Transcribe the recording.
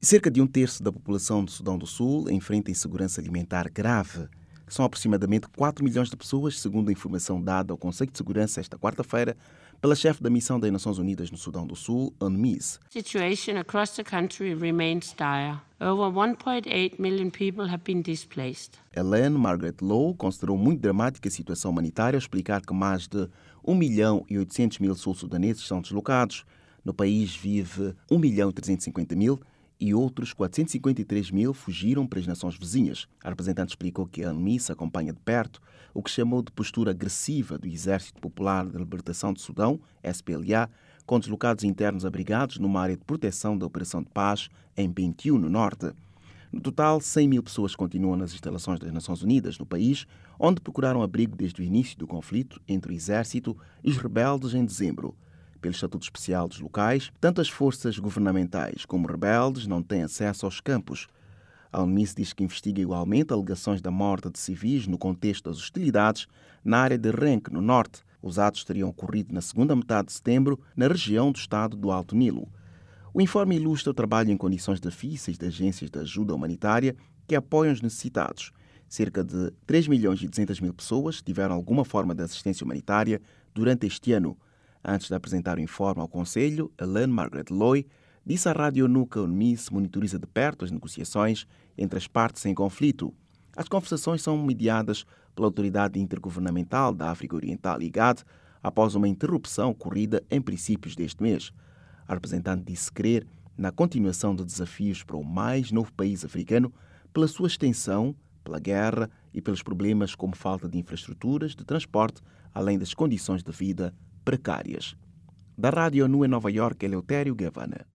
Cerca de um terço da população do Sudão do Sul enfrenta insegurança alimentar grave. São aproximadamente 4 milhões de pessoas, segundo a informação dada ao Conselho de Segurança esta quarta-feira pela chefe da Missão das Nações Unidas no Sudão do Sul, UNMISS. The situation across the country remains dire. Over 1.8 million people have been displaced. Ellen Margaret Lowe considerou muito dramática a situação humanitária ao explicar que mais de 1.800.000 sul-sudaneses são deslocados. No país vive 1.350.000 e outros 453.000 fugiram para as nações vizinhas. A representante explicou que a UNMISS acompanha de perto o que chamou de postura agressiva do Exército Popular de Libertação de Sudão, SPLA, com deslocados internos abrigados numa área de proteção da Operação de Paz em Bentiu, no norte. No total, 100.000 pessoas continuam nas instalações das Nações Unidas no país, onde procuraram abrigo desde o início do conflito entre o Exército e os rebeldes em dezembro. Pelo Estatuto Especial dos locais, tanto as forças governamentais como rebeldes não têm acesso aos campos. A UNMISS diz que investiga igualmente alegações da morte de civis no contexto das hostilidades na área de Renk, no norte. Os atos teriam ocorrido na segunda metade de setembro, na região do estado do Alto Nilo. O informe ilustra o trabalho em condições difíceis de agências de ajuda humanitária que apoiam os necessitados. Cerca de 3.200.000 pessoas tiveram alguma forma de assistência humanitária durante este ano. Antes de apresentar o informe ao Conselho, Ellen Margaret Lowe disse à Rádio ONU que a UNMISS monitoriza de perto as negociações entre as partes em conflito. As conversações são mediadas pela Autoridade Intergovernamental da África Oriental, IGAD, após uma interrupção ocorrida em princípios deste mês. A representante disse crer na continuação de desafios para o mais novo país africano pela sua extensão, pela guerra e pelos problemas como falta de infraestruturas de transporte, além das condições de vida precárias. Da Rádio ONU em Nova Iorque, Eleutério Gavana.